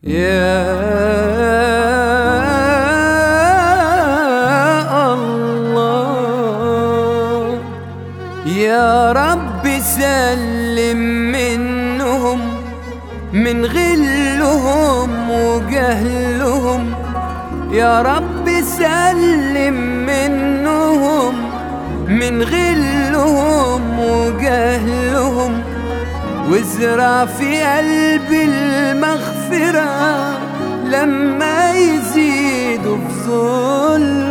يا الله يا رب سلم منهم، من غلهم وجهلهم. يا رب سلم منهم، من غلهم وجهلهم. وازرع في قلبي المغفرة لما يزيدوا في ظلم.